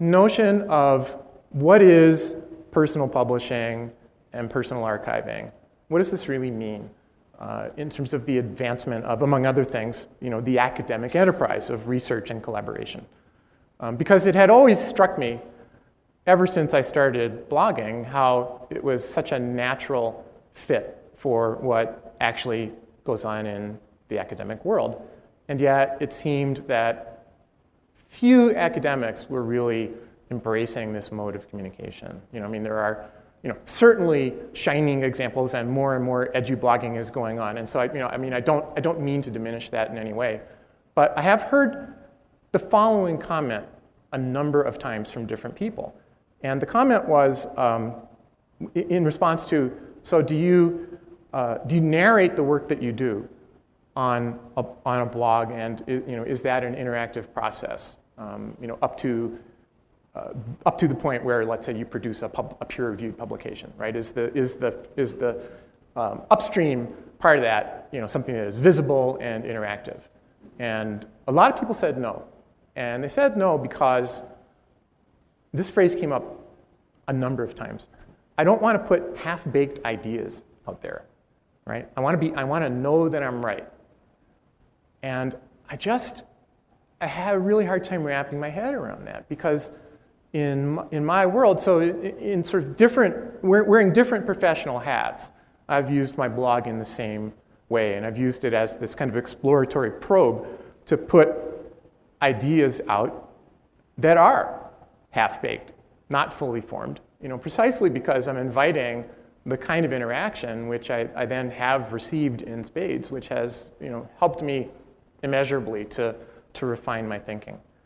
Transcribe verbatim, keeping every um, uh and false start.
notion of what is personal publishing and personal archiving. What does this really mean uh, in terms of the advancement of, among other things, you know, the academic enterprise of research and collaboration? Um, because it had always struck me, ever since I started blogging, how it was such a natural fit for what actually goes on in the academic world. And yet it seemed that few academics were really embracing this mode of communication. You know, I mean, there are, you know, certainly shining examples, and more and more edu-blogging is going on. And so, I, you know, I mean, I don't, I don't mean to diminish that in any way, but I have heard the following comment a number of times from different people. And the comment was um, in response to, so do you, uh, do you narrate the work that you do on a, on a blog, and you know, is that an interactive process? Um, you know, up to uh, up to the point where, let's say, you produce a, pub, a peer-reviewed publication, right? Is the is the is the um, upstream part of that, you know, something that is visible and interactive? And a lot of people said no, and they said no because this phrase came up a number of times. I don't want to put half-baked ideas out there, right? I want to be. I want to know that I'm right. And I just, I had a really hard time wrapping my head around that, because in, in my world, so in, in sort of different, wearing different professional hats, I've used my blog in the same way, and I've used it as this kind of exploratory probe to put ideas out that are half-baked, not fully formed, you know, precisely because I'm inviting the kind of interaction which I, I then have received in spades, which has, you know, helped me immeasurably to, to refine my thinking.